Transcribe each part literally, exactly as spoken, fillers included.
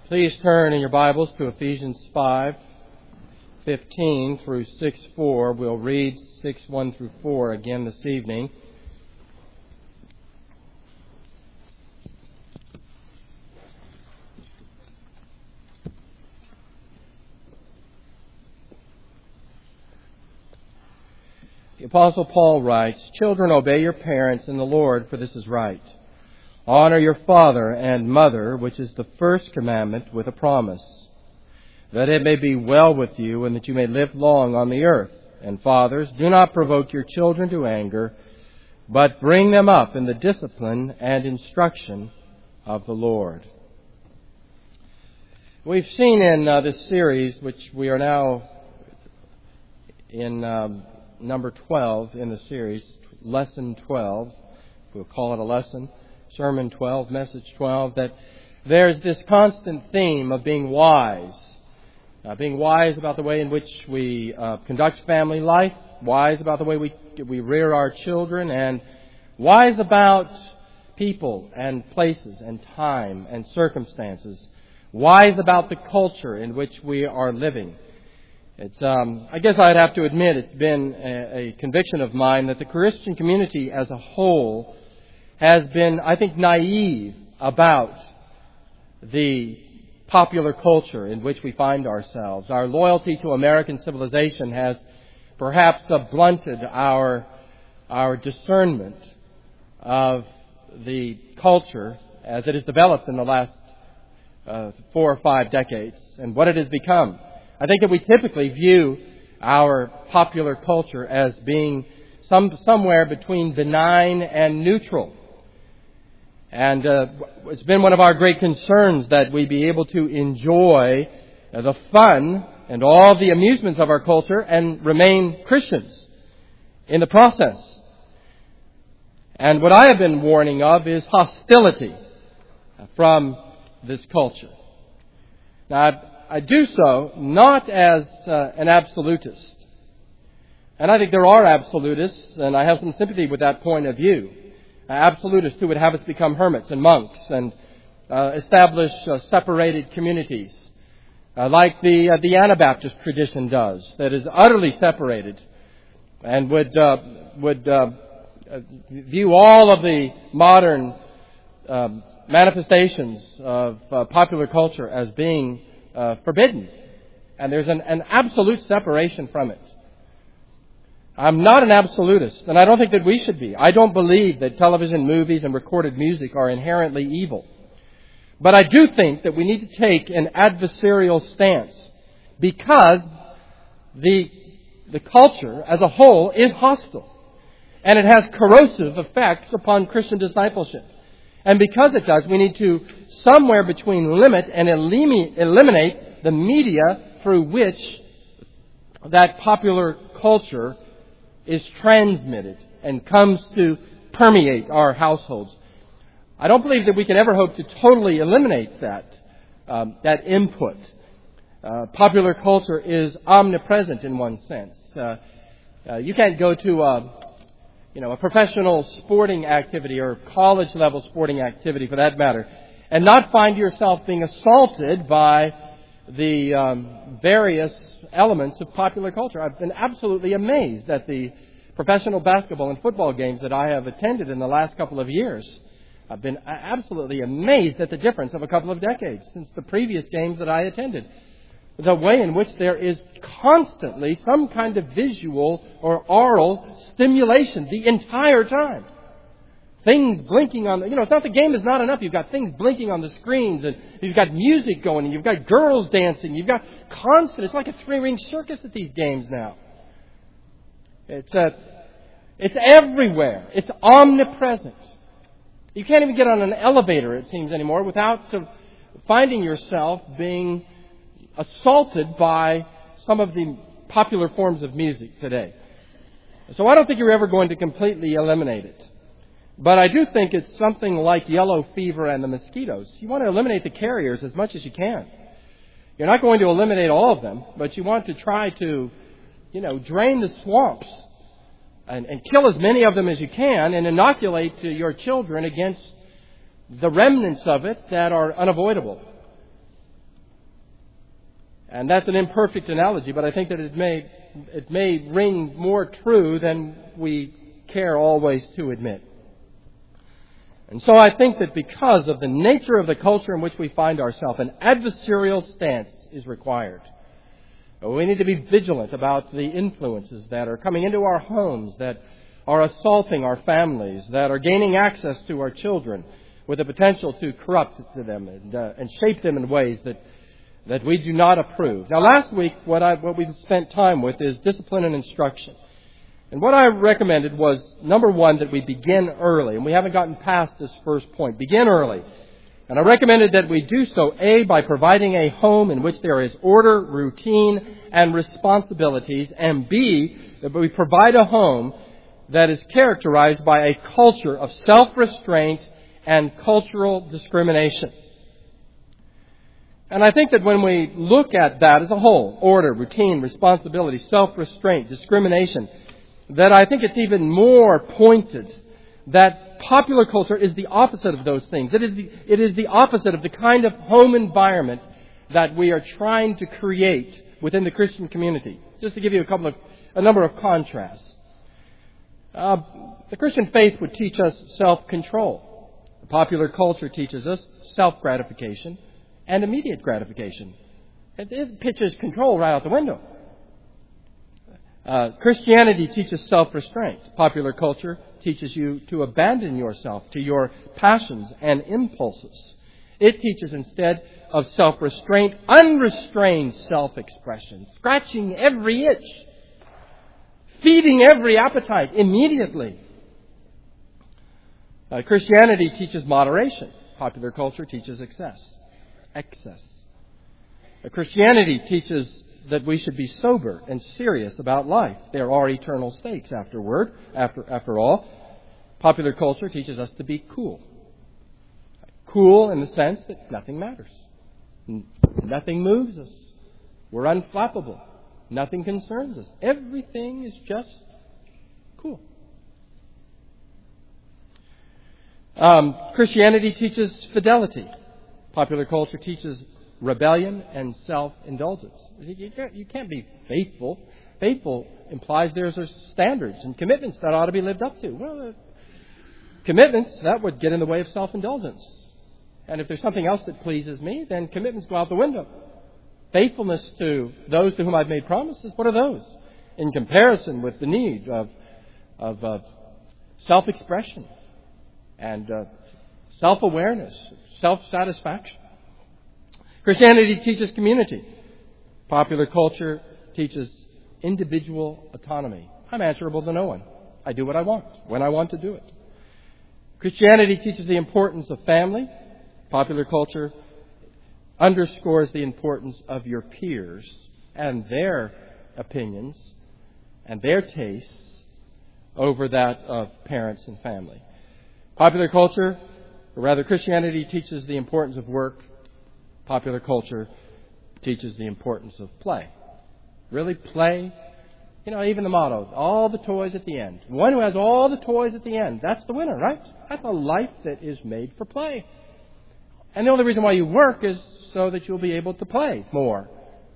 Please turn in your Bibles to Ephesians five fifteen through six four. We'll read six one through four again this evening. The Apostle Paul writes, "Children, obey your parents in the Lord, for this is right. Honor your father and mother, which is the first commandment with a promise, that it may be well with you and that you may live long on the earth. And fathers, do not provoke your children to anger, but bring them up in the discipline and instruction of the Lord." We've seen in uh, this series, which we are now in um, number twelve in the series, lesson twelve, we'll call it a lesson, sermon twelve, message twelve, that there's this constant theme of being wise. Uh, being wise about the way in which we uh, conduct family life, wise about the way we, we rear our children, and wise about people and places and time and circumstances, wise about the culture in which we are living. It's, um, I guess I'd have to admit it's been a, a conviction of mine that the Christian community as a whole has been, I think, naive about the popular culture in which we find ourselves. Our loyalty to American civilization has perhaps uh, blunted our, our discernment of the culture as it has developed in the last uh, four or five decades and what it has become. I think that we typically view our popular culture as being some somewhere between benign and neutral. And uh, it's been one of our great concerns that we be able to enjoy uh, the fun and all the amusements of our culture and remain Christians in the process. And what I have been warning of is hostility from this culture. Now, I, I do so not as uh, an absolutist. And I think there are absolutists, and I have some sympathy with that point of view. Uh, absolutists who would have us become hermits and monks and uh, establish uh, separated communities, uh, like the uh, the Anabaptist tradition does, that is utterly separated, and would uh, would uh, view all of the modern uh, manifestations of uh, popular culture as being uh, forbidden, and there's an, an absolute separation from it. I'm not an absolutist, and I don't think that we should be. I don't believe that television, movies, and recorded music are inherently evil. But I do think that we need to take an adversarial stance because the, the culture as a whole is hostile, and it has corrosive effects upon Christian discipleship. And because it does, we need to somewhere between limit and eliminate the media through which that popular culture is transmitted and comes to permeate our households. I don't believe that we can ever hope to totally eliminate that um, that input. Uh, popular culture is omnipresent in one sense. Uh, uh, you can't go to a, you know, a professional sporting activity or college level sporting activity, for that matter, and not find yourself being assaulted by the um, various elements of popular culture. I've been absolutely amazed at the professional basketball and football games that I have attended in the last couple of years. I've been absolutely amazed at the difference of a couple of decades since the previous games that I attended. The way in which there is constantly some kind of visual or oral stimulation the entire time. Things blinking on the, you know, it's not the game is not enough. You've got things blinking on the screens, and you've got music going, and you've got girls dancing. You've got constant, it's like a three-ring circus at these games now. It's a, it's everywhere. It's omnipresent. You can't even get on an elevator, it seems, anymore without to finding yourself being assaulted by some of the popular forms of music today. So I don't think you're ever going to completely eliminate it. But I do think it's something like yellow fever and the mosquitoes. You want to eliminate the carriers as much as you can. You're not going to eliminate all of them, but you want to try to, you know, drain the swamps and, and kill as many of them as you can and inoculate to your children against the remnants of it that are unavoidable. And that's an imperfect analogy, but I think that it may, it may ring more true than we care always to admit. And so I think that because of the nature of the culture in which we find ourselves, an adversarial stance is required. We need to be vigilant about the influences that are coming into our homes, that are assaulting our families, that are gaining access to our children with the potential to corrupt them and, uh, and shape them in ways that, that we do not approve. Now, last week, what, I, what we spent time with is discipline and instruction. And what I recommended was, number one, that we begin early. And we haven't gotten past this first point. Begin early. And I recommended that we do so, A, by providing a home in which there is order, routine, and responsibilities, and B, that we provide a home that is characterized by a culture of self-restraint and cultural discrimination. And I think that when we look at that as a whole, order, routine, responsibility, self-restraint, discrimination, that I think it's even more pointed that popular culture is the opposite of those things. It is the, it is the opposite of the kind of home environment that we are trying to create within the Christian community. Just to give you a couple of, a number of contrasts. Uh, the Christian faith would teach us self-control. The popular culture teaches us self-gratification and immediate gratification. It, it pitches control right out the window. Uh, Christianity teaches self-restraint. Popular culture teaches you to abandon yourself to your passions and impulses. It teaches instead of self-restraint, unrestrained self-expression, scratching every itch, feeding every appetite immediately. Uh, Christianity teaches moderation. Popular culture teaches excess. Excess. Uh, Christianity teaches that we should be sober and serious about life. There are eternal stakes afterward, after, after all. Popular culture teaches us to be cool. Cool in the sense that nothing matters. Nothing moves us. We're unflappable. Nothing concerns us. Everything is just cool. Um, Christianity teaches fidelity. Popular culture teaches rebellion and self-indulgence. You can't, you can't be faithful. Faithful implies there's standards and commitments that ought to be lived up to. Well, uh, commitments, that would get in the way of self-indulgence. And if there's something else that pleases me, then commitments go out the window. Faithfulness to those to whom I've made promises, what are those? In comparison with the need of, of uh, self-expression and uh, self-awareness, self-satisfaction. Christianity teaches community. Popular culture teaches individual autonomy. I'm answerable to no one. I do what I want, when I want to do it. Christianity teaches the importance of family. Popular culture underscores the importance of your peers and their opinions and their tastes over that of parents and family. Popular culture, or rather Christianity, teaches the importance of work. Popular culture teaches the importance of play. Really, play? You know, even the motto, all the toys at the end. One who has all the toys at the end, that's the winner, right? That's a life that is made for play. And the only reason why you work is so that you'll be able to play more.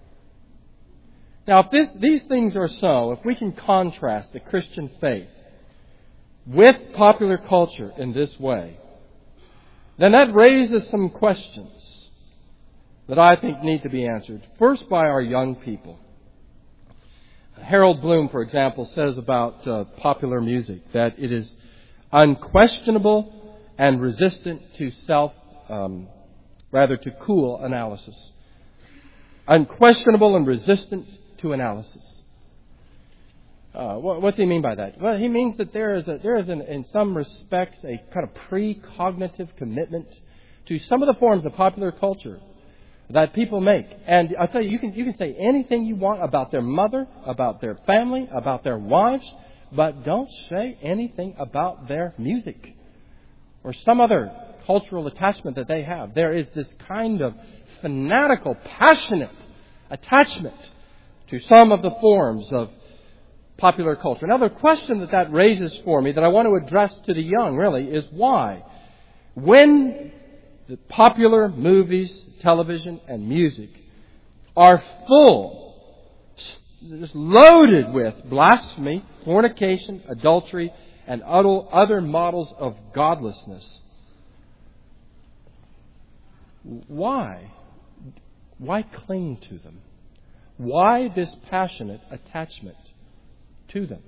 Now, if this, these things are so, if we can contrast the Christian faith with popular culture in this way, then that raises some questions that I think need to be answered. First, by our young people. Harold Bloom, for example, says about uh, popular music that it is unquestionable and resistant to self, um, rather to cool analysis. Unquestionable and resistant to analysis. Uh, what, what's he mean by that? Well, he means that there is, a, there is an, in some respects, a kind of precognitive commitment to some of the forms of popular culture that people make. And I'll tell you, you can, you can say anything you want about their mother, about their family, about their wives, but don't say anything about their music or some other cultural attachment that they have. There is this kind of fanatical, passionate attachment to some of the forms of popular culture. Now, the question that that raises for me that I want to address to the young, really, is why? When the popular movies, television, and music are full, just loaded with blasphemy, fornication, adultery, and other models of godlessness. Why? Why cling to them? Why this passionate attachment to them?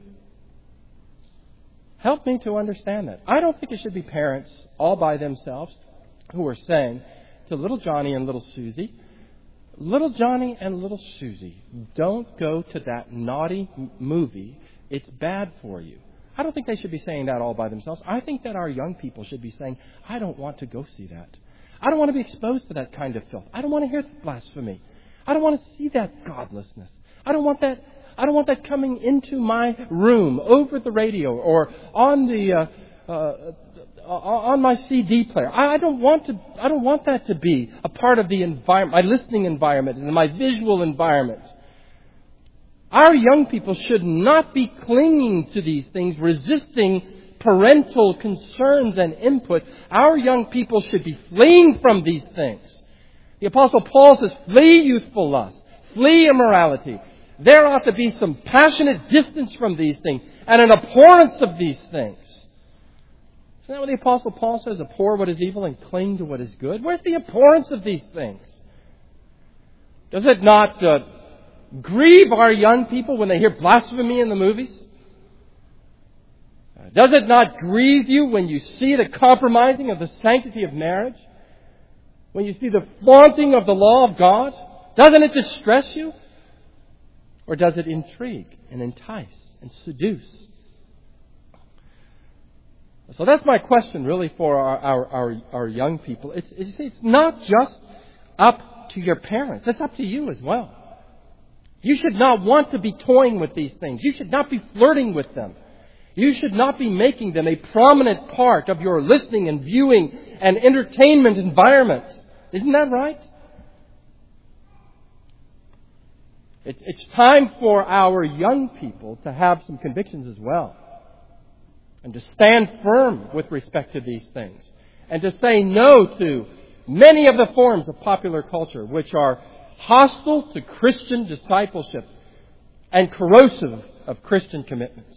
Help me to understand that. I don't think it should be parents all by themselves who are saying to little Johnny and little Susie, little Johnny and little Susie, don't go to that naughty movie. It's bad for you. I don't think they should be saying that all by themselves. I think that our young people should be saying, I don't want to go see that. I don't want to be exposed to that kind of filth. I don't want to hear blasphemy. I don't want to see that godlessness. I don't want that. I don't want that coming into my room over the radio or on the uh, uh, on my C D player. I don't want to. I don't want that to be a part of the environment, my listening environment, and my visual environment. Our young people should not be clinging to these things, resisting parental concerns and input. Our young people should be fleeing from these things. The Apostle Paul says, flee youthful lust, flee immorality. There ought to be some passionate distance from these things and an abhorrence of these things. Isn't that what the Apostle Paul says? Abhor what is evil and cling to what is good. Where's the abhorrence of these things? Does it not uh, grieve our young people when they hear blasphemy in the movies? Uh, does it not grieve you when you see the compromising of the sanctity of marriage? When you see the flaunting of the law of God? Doesn't it distress you? Or does it intrigue and entice and seduce? So that's my question really for our, our, our, our young people. It's, it's, it's not just up to your parents. It's up to you as well. You should not want to be toying with these things. You should not be flirting with them. You should not be making them a prominent part of your listening and viewing and entertainment environment. Isn't that right? It's, it's time for our young people to have some convictions as well. And to stand firm with respect to these things. And to say no to many of the forms of popular culture which are hostile to Christian discipleship and corrosive of Christian commitments.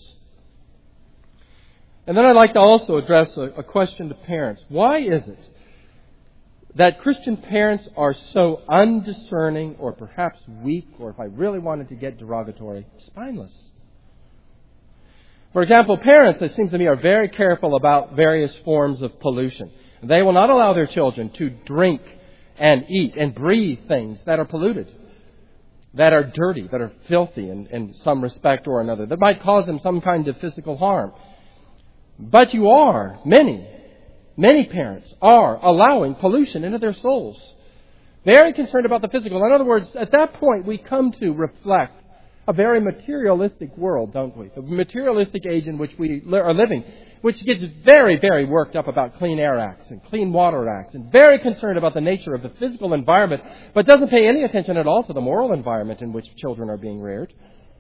And then I'd like to also address a, a question to parents. Why is it that Christian parents are so undiscerning or perhaps weak, or if I really wanted to get derogatory, spineless? For example, parents, it seems to me, are very careful about various forms of pollution. They will not allow their children to drink and eat and breathe things that are polluted, that are dirty, that are filthy in, in some respect or another, that might cause them some kind of physical harm. But you are, many, many parents are allowing pollution into their souls. Very concerned about the physical. In other words, at that point, we come to reflect a very materialistic world, don't we? The materialistic age in which we are living, which gets very, very worked up about Clean Air Acts and Clean Water Acts, and very concerned about the nature of the physical environment, but doesn't pay any attention at all to the moral environment in which children are being reared.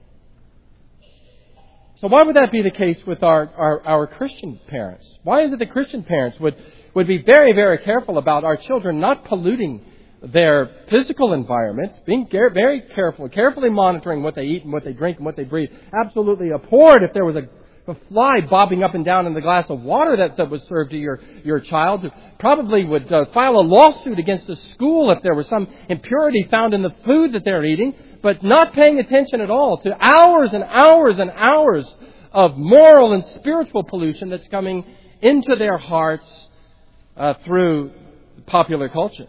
So why would that be the case with our, our, our Christian parents? Why is it that Christian parents would, would be very, very careful about our children not polluting their physical environment, being very careful, carefully monitoring what they eat and what they drink and what they breathe? Absolutely abhorred if there was a, a fly bobbing up and down in the glass of water that, that was served to your, your child. Probably would uh, file a lawsuit against the school if there was some impurity found in the food that they're eating, but not paying attention at all to hours and hours and hours of moral and spiritual pollution that's coming into their hearts uh, through popular culture.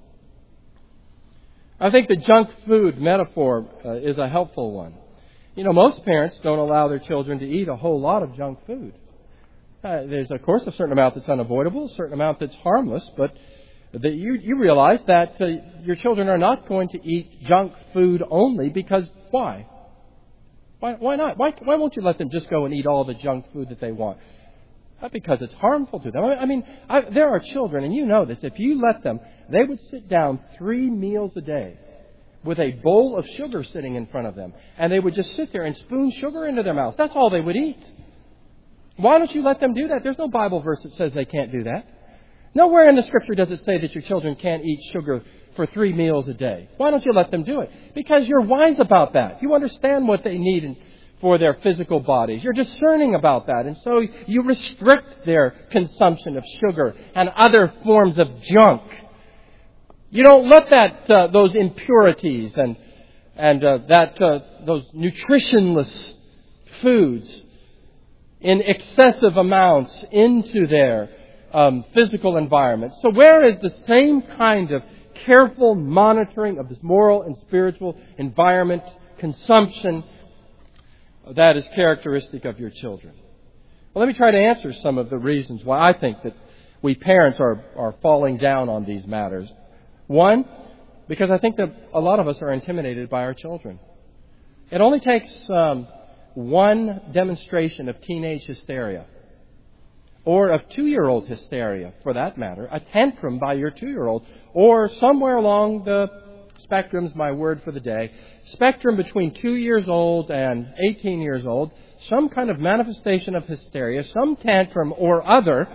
I think the junk food metaphor uh, is a helpful one. You know, most parents don't allow their children to eat a whole lot of junk food. Uh, there's, of course, a certain amount that's unavoidable, a certain amount that's harmless, but the, you, you realize that uh, your children are not going to eat junk food only because why? Why, why not? Why, why won't you let them just go and eat all the junk food that they want? Not because it's harmful to them. I mean, I, there are children, and you know this, if you let them, they would sit down three meals a day with a bowl of sugar sitting in front of them. And they would just sit there and spoon sugar into their mouths. That's all they would eat. Why don't you let them do that? There's no Bible verse that says they can't do that. Nowhere in the Scripture does it say that your children can't eat sugar for three meals a day? Why don't you let them do it? Because you're wise about that. You understand what they need in, for their physical bodies. You're discerning about that. And so you restrict their consumption of sugar and other forms of junk. You don't let that uh, those impurities and and uh, that uh, those nutritionless foods in excessive amounts into their um, physical environment. So where is the same kind of careful monitoring of this moral and spiritual environment, consumption, that is characteristic of your children? Well, let me try to answer some of the reasons why I think that we parents are, are falling down on these matters. One, because I think that a lot of us are intimidated by our children. It only takes um, one demonstration of teenage hysteria, or of two-year-old hysteria, for that matter, a tantrum by your two-year-old, or somewhere along the spectrum's my word for the day, spectrum between two years old and eighteen years old, some kind of manifestation of hysteria, some tantrum or other,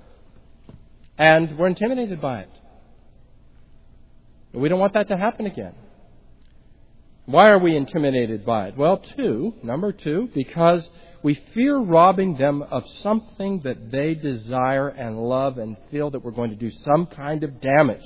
and we're intimidated by it. We don't want that to happen again. Why are we intimidated by it? Well, two, number two, because we fear robbing them of something that they desire and love and feel that we're going to do some kind of damage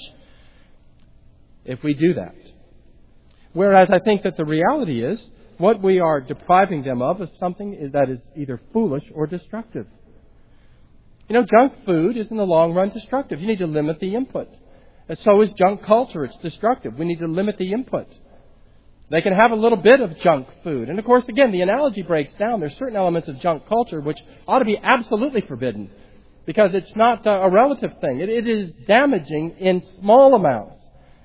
if we do that. Whereas I think that the reality is what we are depriving them of is something that is either foolish or destructive. You know, junk food is in the long run destructive. You need to limit the input. And so is junk culture. It's destructive. We need to limit the input. They can have a little bit of junk food. And of course, again, the analogy breaks down. There's certain elements of junk culture which ought to be absolutely forbidden because it's not a relative thing. It, it is damaging in small amounts.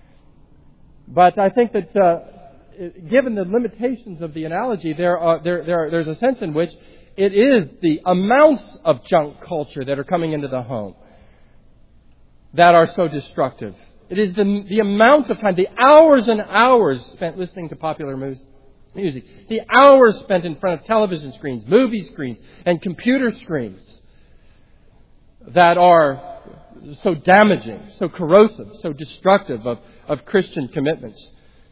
But I think that uh, given the limitations of the analogy, there are, there, there are, there's a sense in which it is the amounts of junk culture that are coming into the home that are so destructive. It is the, the amount of time, the hours and hours spent listening to popular music, the hours spent in front of television screens, movie screens, and computer screens that are so damaging, so corrosive, so destructive of, of Christian commitments.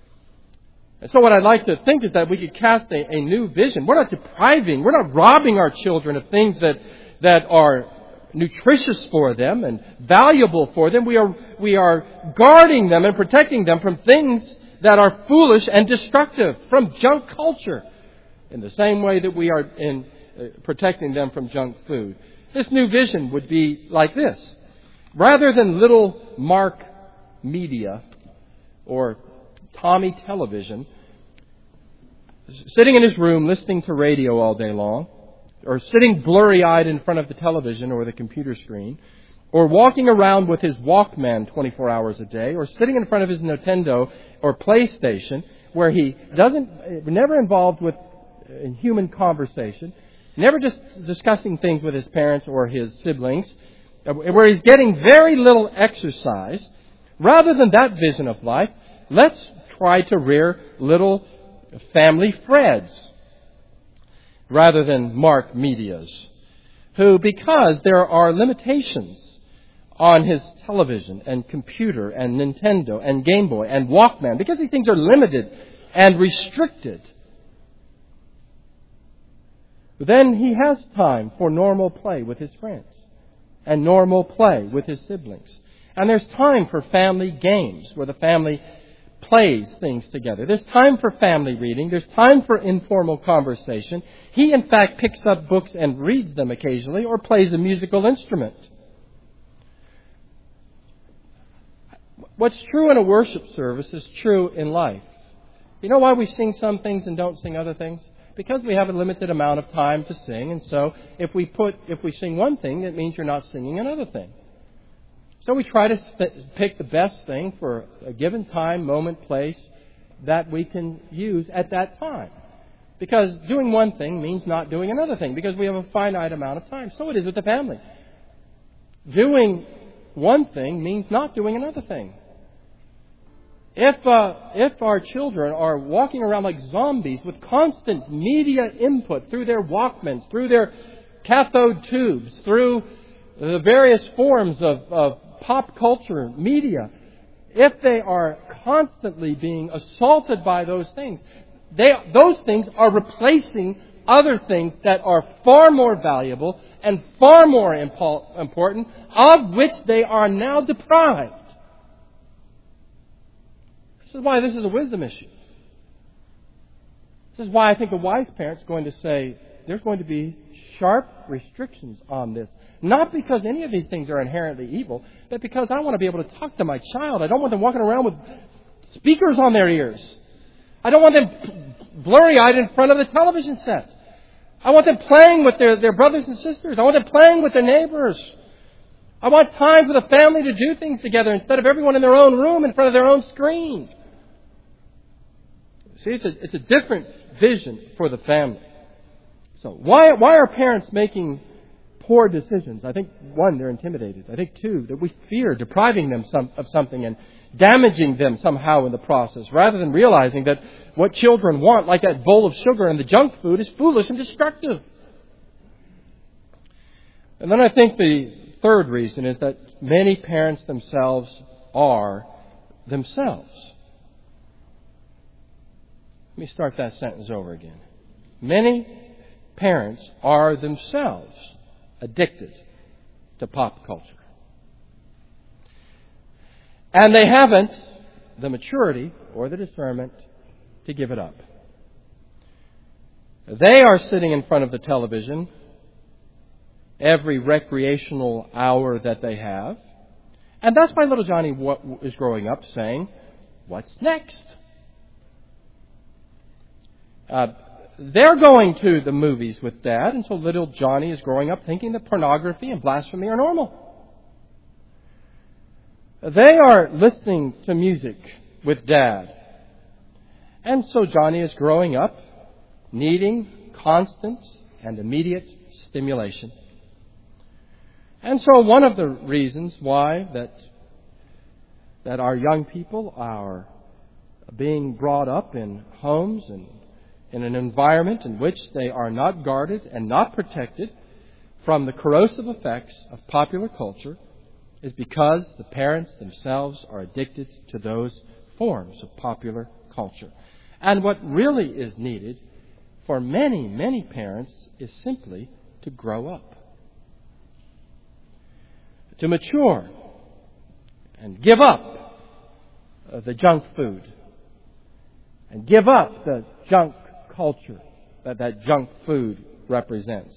And so what I'd like to think is that we could cast a, a new vision. We're not depriving, we're not robbing our children of things that, that are nutritious for them and valuable for them. We are, we are guarding them and protecting them from things that are foolish and destructive, from junk culture, in the same way that we are in uh, protecting them from junk food. This new vision would be like this. Rather than little Mark Media or Tommy Television, sitting in his room listening to radio all day long, or sitting blurry-eyed in front of the television or the computer screen, or walking around with his Walkman twenty-four hours a day, or sitting in front of his Nintendo or PlayStation, where he doesn't, never involved with human conversation, never just discussing things with his parents or his siblings, where he's getting very little exercise. Rather than that vision of life, let's try to rear little family Freds, rather than Mark Medias, who, because there are limitations on his television and computer and Nintendo and Game Boy and Walkman, because these things are limited and restricted, then he has time for normal play with his friends and normal play with his siblings. And there's time for family games where the family plays things together. There's time for family reading. There's time for informal conversation. He, in fact, picks up books and reads them occasionally or plays a musical instrument. What's true in a worship service is true in life. You know why we sing some things and don't sing other things? Because we have a limited amount of time to sing. And so if we put, if we sing one thing, that means you're not singing another thing. So we try to sp- pick the best thing for a given time, moment, place that we can use at that time. Because doing one thing means not doing another thing, because we have a finite amount of time. So it is with the family. Doing one thing means not doing another thing. If uh, if our children are walking around like zombies with constant media input through their Walkmans, through their cathode tubes, through the various forms of, of pop culture media, if they are constantly being assaulted by those things, they, those things are replacing other things that are far more valuable and far more impo- important, of which they are now deprived. This is why this is a wisdom issue. This is why I think a wise parent's going to say there's going to be sharp restrictions on this. Not because any of these things are inherently evil, but because I want to be able to talk to my child. I don't want them walking around with speakers on their ears. I don't want them blurry-eyed in front of the television set. I want them playing with their, their brothers and sisters. I want them playing with their neighbors. I want time for the family to do things together instead of everyone in their own room in front of their own screen. See, it's a, it's a different vision for the family. So why, why are parents making poor decisions? I think, one, they're intimidated. I think, two, that we fear depriving them some, of something and damaging them somehow in the process, rather than realizing that what children want, like that bowl of sugar and the junk food, is foolish and destructive. And then I think the third reason is that many parents themselves are themselves. Let me start that sentence over again. Many parents are themselves addicted to pop culture. And they haven't the maturity or the discernment to give it up. They are sitting in front of the television every recreational hour that they have. And that's why little Johnny is growing up saying, "What's next?" Uh, they're going to the movies with Dad, and so little Johnny is growing up thinking that pornography and blasphemy are normal. They are listening to music with Dad. And so Johnny is growing up needing constant and immediate stimulation. And so one of the reasons why that that our young people are being brought up in homes and in an environment in which they are not guarded and not protected from the corrosive effects of popular culture is because the parents themselves are addicted to those forms of popular culture. And what really is needed for many, many parents is simply to grow up, to mature, and give up uh, the junk food, and give up the junk culture that that junk food represents.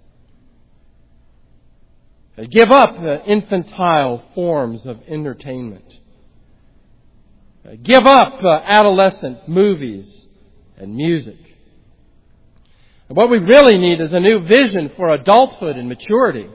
Uh, give up the infantile forms of entertainment. Uh, give up uh, adolescent movies and music. And what we really need is a new vision for adulthood and maturity.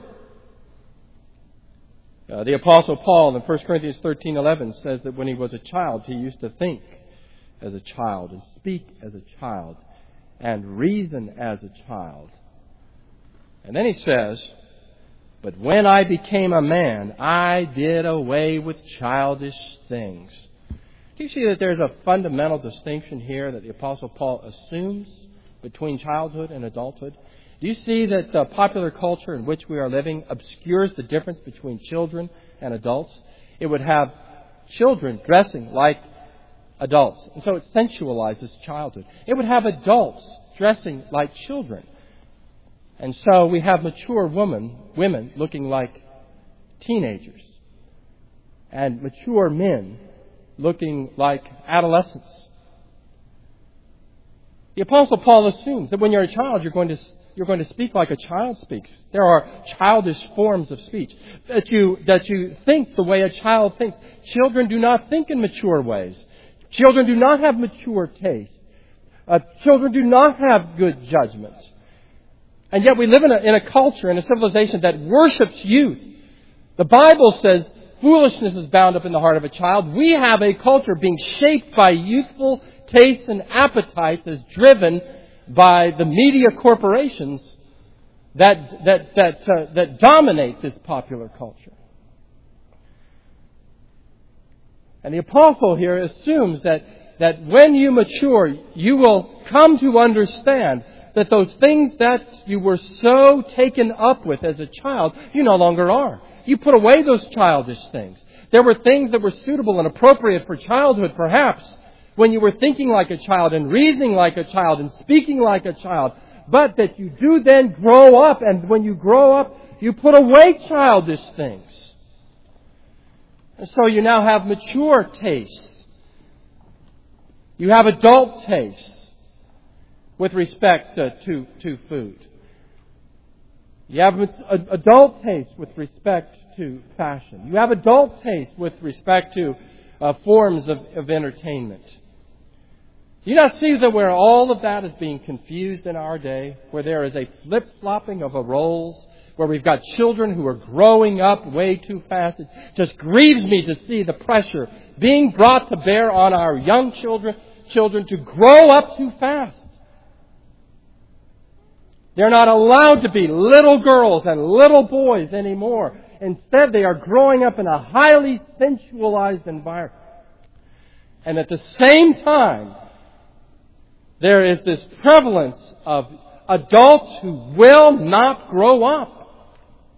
Uh, the Apostle Paul in First Corinthians thirteen eleven says that when he was a child, he used to think as a child and speak as a child and reason as a child. And then he says, "But when I became a man, I did away with childish things." Do you see that there's a fundamental distinction here that the Apostle Paul assumes between childhood and adulthood? Do you see that the popular culture in which we are living obscures the difference between children and adults? It would have children dressing like adults, and so it sensualizes childhood. It would have adults dressing like children, and so we have mature women, women looking like teenagers, and mature men looking like adolescents. The Apostle Paul assumes that when you're a child, you're going to you're going to speak like a child speaks. There are childish forms of speech. That you that you think the way a child thinks. Children do not think in mature ways. Children do not have mature taste. Uh, children do not have good judgment. And yet we live in a, in a culture, in a civilization that worships youth. The Bible says foolishness is bound up in the heart of a child. We have a culture being shaped by youthful tastes and appetites as driven by the media corporations that that that uh, that dominate this popular culture. And the apostle here assumes that that when you mature, you will come to understand that those things that you were so taken up with as a child, you no longer are. You put away those childish things. There were things that were suitable and appropriate for childhood, perhaps, when you were thinking like a child and reasoning like a child and speaking like a child, but that you do then grow up, and when you grow up, you put away childish things. And so you now have mature tastes. You have adult tastes with respect to, to, to food. You have adult tastes with respect to fashion. You have adult tastes with respect to uh, forms of, of entertainment. Do you not see that where all of that is being confused in our day, where there is a flip-flopping of a roles, where we've got children who are growing up way too fast? It just grieves me to see the pressure being brought to bear on our young children, children to grow up too fast. They're not allowed to be little girls and little boys anymore. Instead, they are growing up in a highly sensualized environment. And at the same time, there is this prevalence of adults who will not grow up.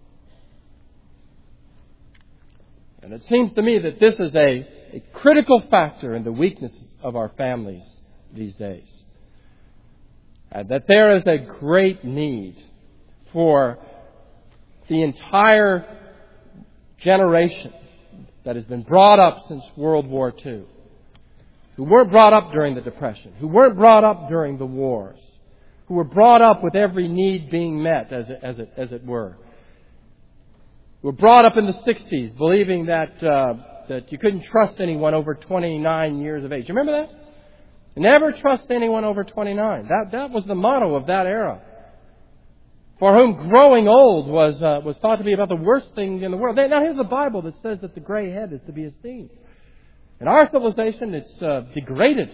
And it seems to me that this is a, a critical factor in the weakness of our families these days. And that there is a great need for the entire generation that has been brought up since World War Two, who weren't brought up during the Depression, who weren't brought up during the wars, who were brought up with every need being met, as it, as it, as it were, who were brought up in the sixties believing that uh, that you couldn't trust anyone over twenty-nine years of age. You remember that? Never trust anyone over twenty-nine. That that was the motto of that era. For whom growing old was uh, was thought to be about the worst thing in the world. Now here's the Bible that says that the gray head is to be esteemed. In our civilization, it's uh, degraded.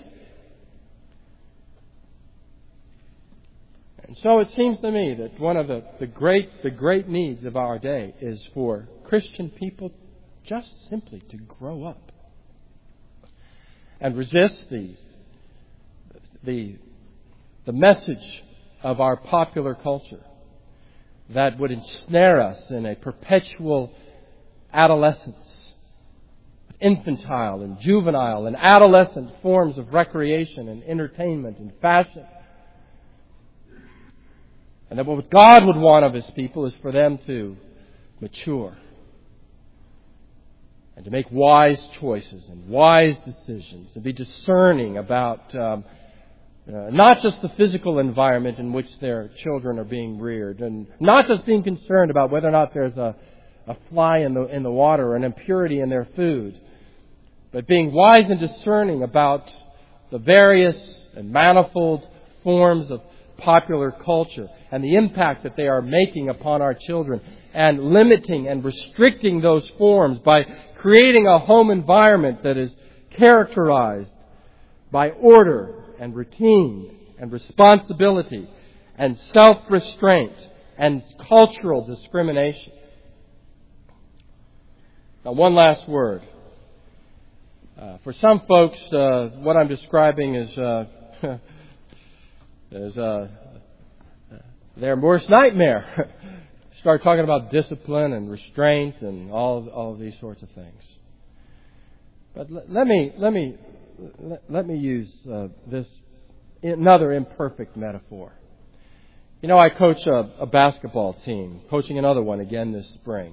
And so it seems to me that one of the, the great the great needs of our day is for Christian people just simply to grow up and resist the the the message of our popular culture that would ensnare us in a perpetual adolescence, infantile and juvenile and adolescent forms of recreation and entertainment and fashion. And that what God would want of His people is for them to mature and to make wise choices and wise decisions and be discerning about um, Uh, not just the physical environment in which their children are being reared, and not just being concerned about whether or not there's a, a fly in the in the water or an impurity in their food, but being wise and discerning about the various and manifold forms of popular culture and the impact that they are making upon our children, and limiting and restricting those forms by creating a home environment that is characterized by order and routine and responsibility and self-restraint and cultural discrimination. Now, one last word. Uh, for some folks, uh, what I'm describing is uh, is uh, their worst nightmare. Start talking about discipline and restraint and all of, all of these sorts of things. But l- let me let me. Let me use uh, this another imperfect metaphor. You know, I coach a, a basketball team, coaching another one again this spring.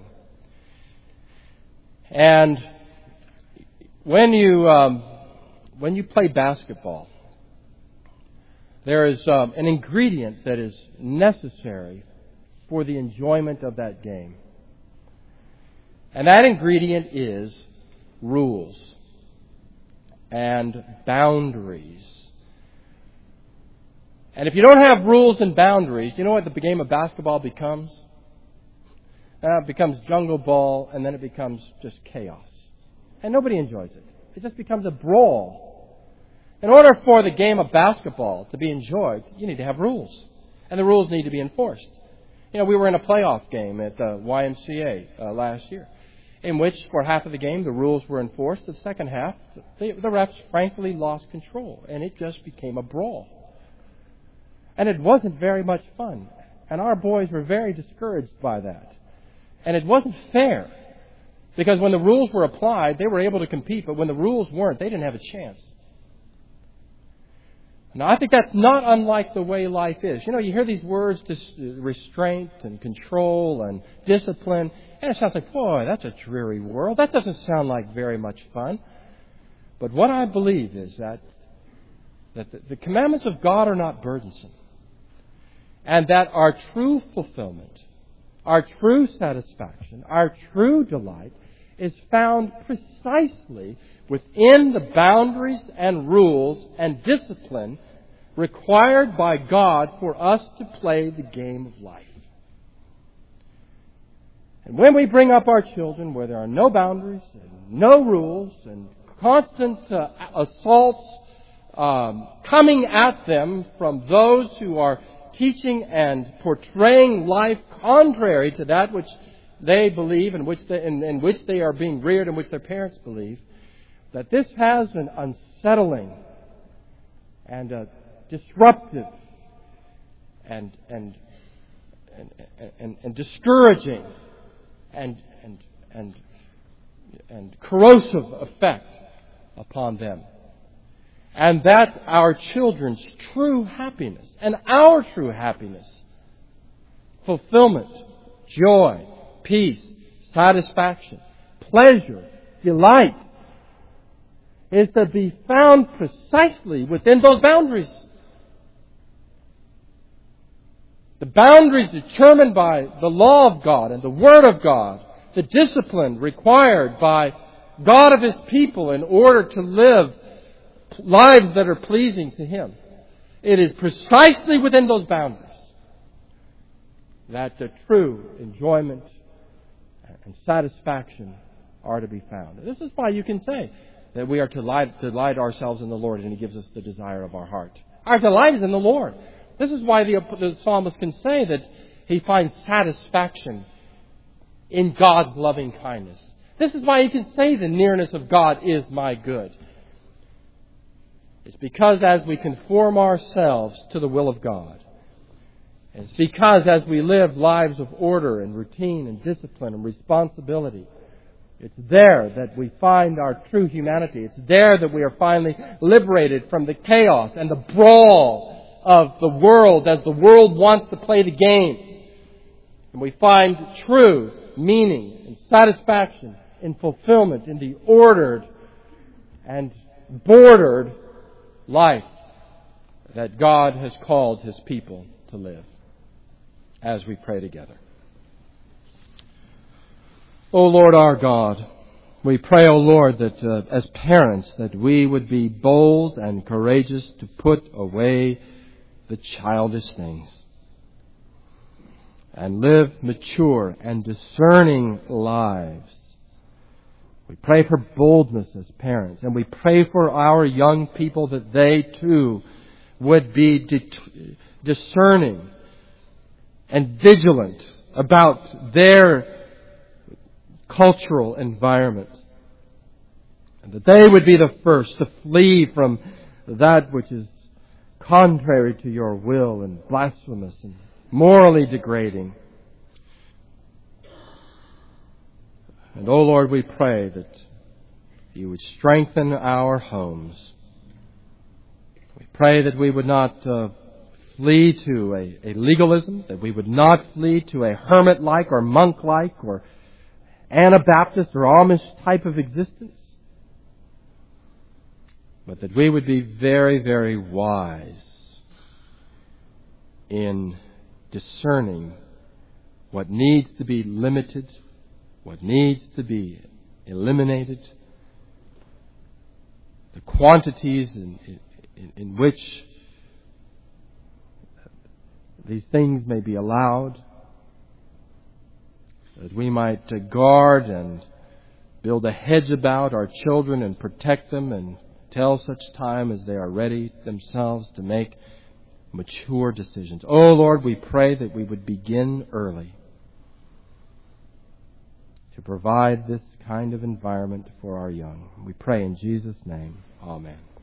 And when you um, when you play basketball, there is um, an ingredient that is necessary for the enjoyment of that game, and that ingredient is rules and boundaries. And if you don't have rules and boundaries, you know what the game of basketball becomes? Uh, it becomes jungle ball, and then it becomes just chaos. And nobody enjoys it. It just becomes a brawl. In order for the game of basketball to be enjoyed, you need to have rules. And the rules need to be enforced. You know, we were in a playoff game at the Y M C A uh, last year, in which for half of the game the rules were enforced. The second half, the, the refs frankly lost control, and it just became a brawl. And it wasn't very much fun. And our boys were very discouraged by that. And it wasn't fair. Because when the rules were applied, they were able to compete. But when the rules weren't, they didn't have a chance. Now, I think that's not unlike the way life is. You know, you hear these words, restraint and control and discipline, and it sounds like, boy, that's a dreary world. That doesn't sound like very much fun. But what I believe is that, that the, the commandments of God are not burdensome. And that our true fulfillment, our true satisfaction, our true delight is found precisely within the boundaries and rules and discipline required by God for us to play the game of life. And when we bring up our children where there are no boundaries and no rules and constant uh, assaults um, coming at them from those who are teaching and portraying life contrary to that which they believe and which they, in, in which they are being reared and which their parents believe, that this has an unsettling and a disruptive and and and, and, and discouraging and and and and corrosive effect upon them. And that our children's true happiness and our true happiness, fulfillment, joy, peace, satisfaction, pleasure, delight, is to be found precisely within those boundaries. The boundaries determined by the law of God and the Word of God, the discipline required by God of His people in order to live lives that are pleasing to Him. It is precisely within those boundaries that the true enjoyment and satisfaction are to be found. This is why you can say that we are to delight, delight ourselves in the Lord, and He gives us the desire of our heart. Our delight is in the Lord. This is why the, the psalmist can say that he finds satisfaction in God's loving kindness. This is why he can say the nearness of God is my good. It's because as we conform ourselves to the will of God, it's because as we live lives of order and routine and discipline and responsibility, it's there that we find our true humanity. It's there that we are finally liberated from the chaos and the brawl of the world as the world wants to play the game. And we find true meaning and satisfaction and fulfillment in the ordered and bordered life that God has called His people to live. As we pray together. O Lord our God, we pray, O Lord, that uh, as parents that we would be bold and courageous to put away the childish things and live mature and discerning lives. We pray for boldness as parents, and we pray for our young people that they too would be de- discerning and vigilant about their cultural environment. And that they would be the first to flee from that which is contrary to your will and blasphemous and morally degrading. And, O Lord, we pray that you would strengthen our homes. We pray that we would not uh, flee to a, a legalism, that we would not flee to a hermit-like or monk-like or Anabaptist or Amish type of existence, but that we would be very, very wise in discerning what needs to be limited, what needs to be eliminated, the quantities in, in, in which these things may be allowed, that we might guard and build a hedge about our children and protect them until such time as they are ready themselves to make mature decisions. Oh Lord, we pray that we would begin early to provide this kind of environment for our young. We pray in Jesus' name. Amen.